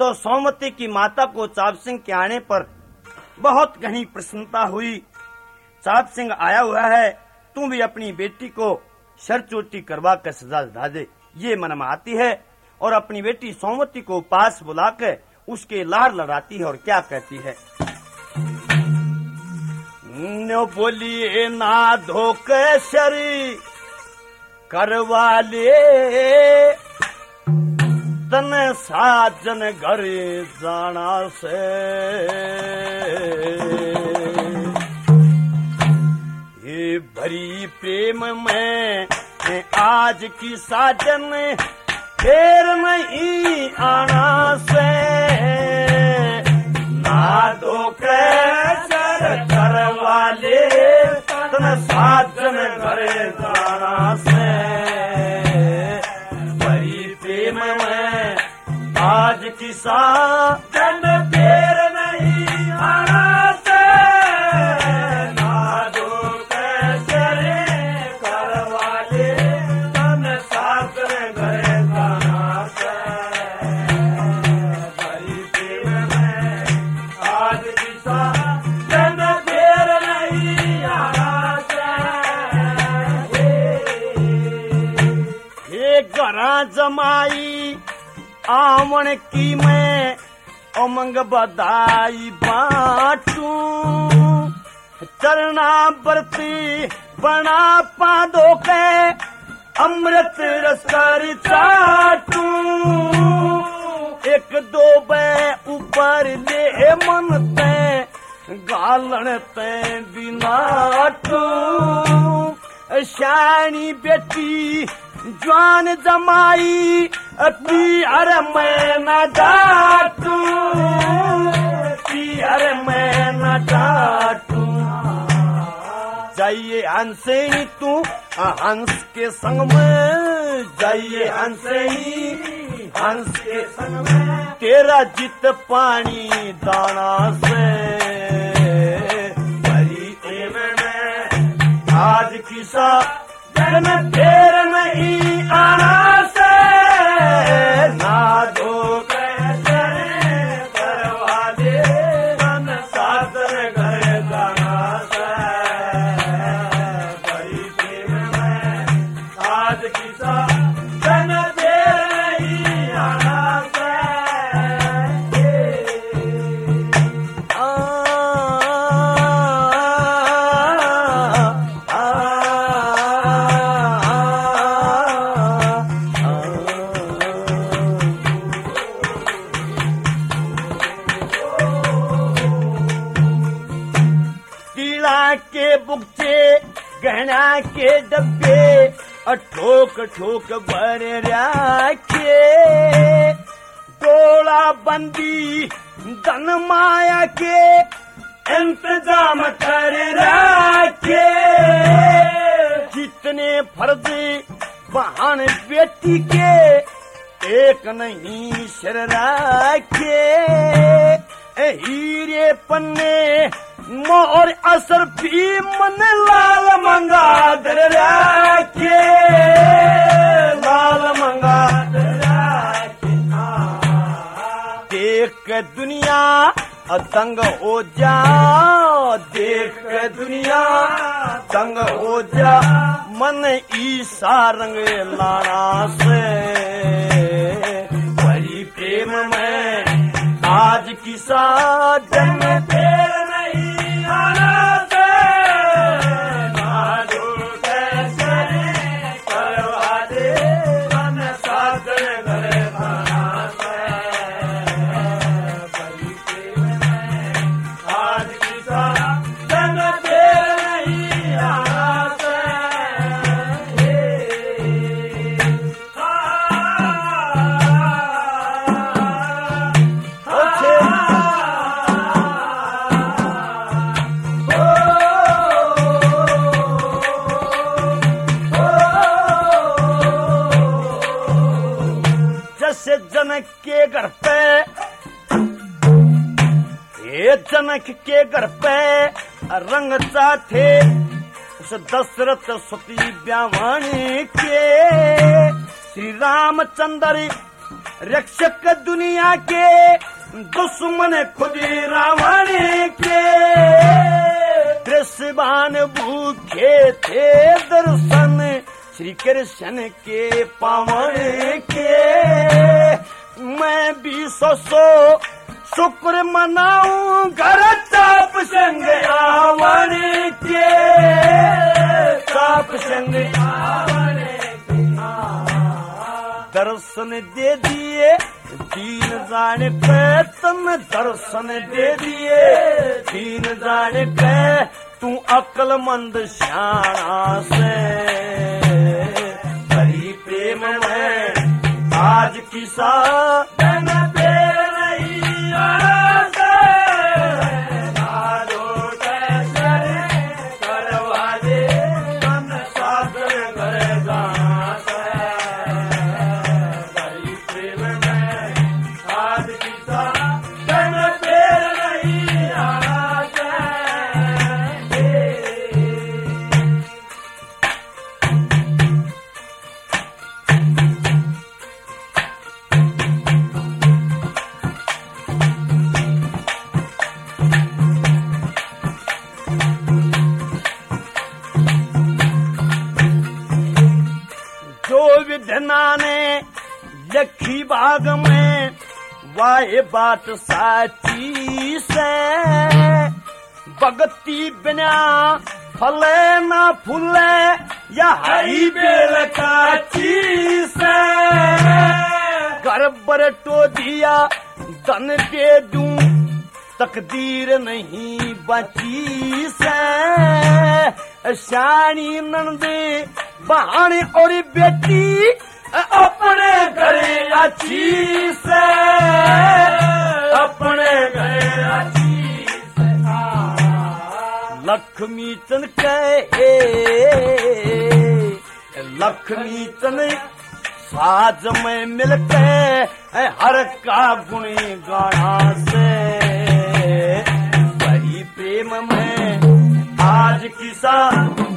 तो सोमवती की माता को चाप सिंह के आने पर बहुत घनी प्रसन्नता हुई। चाप सिंह आया हुआ है, तू भी अपनी बेटी को शर चोटी करवा कर सजा दिला दे। ये मन में आती है और अपनी बेटी सोमवती को पास बुलाकर उसके लाड़ लड़ाती है और क्या कहती है। नो बोलिए ना धोके शरी करवा ले, तन साजन घर जाना से ये भरी प्रेम में आज की साजन फिर नहीं आना से, ना धोके करवा ले, तन साजन घर जाना से भरी प्रेम में आज की साजन फिर नहीं आना से, ना धोके करवा ले, तन साजन घर जाना से भरी प्रेम में आज की साजन फिर नहीं आना से। ये घरा जमाई आमण की मैं उमंग बधाई बाटू, चरना बरती बना पादो के अमृत रस कर चाटू, एक दो बे ऊपर ले मन ते गालन ते बिनाटू, शानी बेटी जवान जमाई पियर में न डाटू, पियर में न डाटू, जाइए हंसई तू हंस के संग में, जाइए हंसई हंस के संग में, तेरा जित पानी दाना से भरी प्रेम में आज की साजन फिर नहीं आना से, ना धोके करवा ले, तन साजन घर जाना से भरी प्रेम में आज की साजन फिर नहीं आना से। के बुक्चे गहना के डब्बे ठोक ठोक भर रखे, डोला बंदी धन माया के इंतजाम कर रखे, जितने फर्ज बहन बेटी के एक नहीं सिर रखे, हीरे पन्ने मोर असर भी मन लाल मंगादर रखे, लाल मंगादर रखे, देख दुनिया दंग हो जा, देख दुनिया दंग हो जा, मन ईसा रंग लाना से भरी प्रेम में आज की साजन फिर नहीं आना से, ना धोके करवा दे, तन साजन घर जाना से भरी प्रेम में आज की साजन फिर नहीं आना से। जैसे जनक के घर पे, ये जनक के घर पे रंग थे उस दशरथ सती ब्यावानी के, श्री रामचंद्र रक्षक दुनिया के दुश्मन खुद रावण के, कृष्ण भूखे थे दर्शन श्री कृष्ण के पावन के। मैं भी सो शुक्र मनाऊं घर ताप संग आवन के, ताप संग आवन के। दर्शन दे दिए दीन जाने पे, तुम दर्शन दे दिए दीन जाने पे। तू अक्लमंद शाना से हरि प्रेम में आज किसा ने लखी बाग में वाहे बात साची से। भगती बिना फले ना फूले या हरी बेल काची से। घर पर टो दिया धन दे दूं तकदीर नहीं बची से। शानी नंदे बहाने और बेटी अपने घरे अच्छी से, अपने घरे अच्छी से। लक्ष्मी चंद कहे लक्ष्मी चंद साज में मिलते हर का गुणी गाना से। वही प्रेम में आज किसा